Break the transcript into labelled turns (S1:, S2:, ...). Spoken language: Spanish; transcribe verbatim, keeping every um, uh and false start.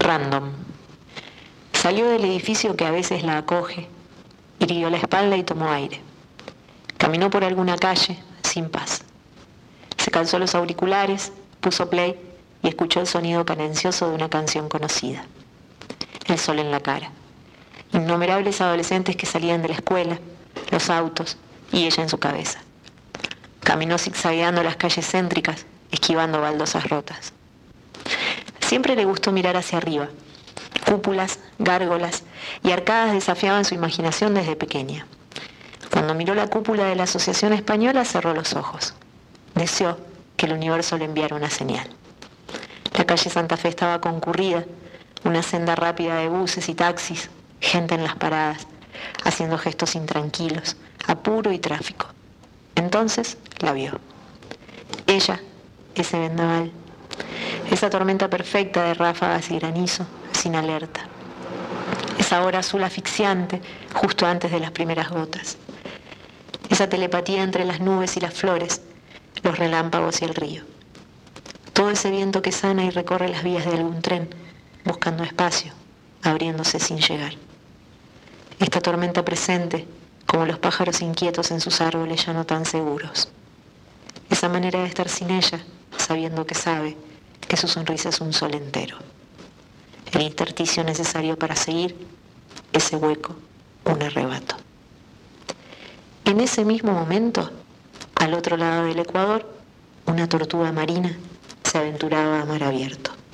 S1: Random. Salió del edificio que a veces la acoge, irguió la espalda y tomó aire. Caminó por alguna calle, sin paz. Se calzó los auriculares, puso play y escuchó el sonido cadencioso de una canción conocida. El sol en la cara. Innumerables adolescentes que salían de la escuela, los autos y ella en su cabeza. Caminó zigzagueando las calles céntricas, esquivando baldosas rotas. Siempre le gustó mirar hacia arriba. Cúpulas, gárgolas y arcadas desafiaban su imaginación desde pequeña. Cuando miró la cúpula de la Asociación Española, cerró los ojos. Deseó que el universo le enviara una señal. La calle Santa Fe estaba concurrida, una senda rápida de buses y taxis, gente en las paradas, haciendo gestos intranquilos, apuro y tráfico. Entonces la vio. Ella, ese vendaval, esa tormenta perfecta de ráfagas y granizo, sin alerta. Esa hora azul asfixiante, justo antes de las primeras gotas. Esa telepatía entre las nubes y las flores, los relámpagos y el río. Todo ese viento que sana y recorre las vías de algún tren, buscando espacio, abriéndose sin llegar. Esta tormenta presente, como los pájaros inquietos en sus árboles ya no tan seguros. Esa manera de estar sin ella, sabiendo que sabe que su sonrisa es un sol entero. El intersticio necesario para seguir, ese hueco, un arrebato. En ese mismo momento, al otro lado del Ecuador, una tortuga marina se aventuraba a mar abierto.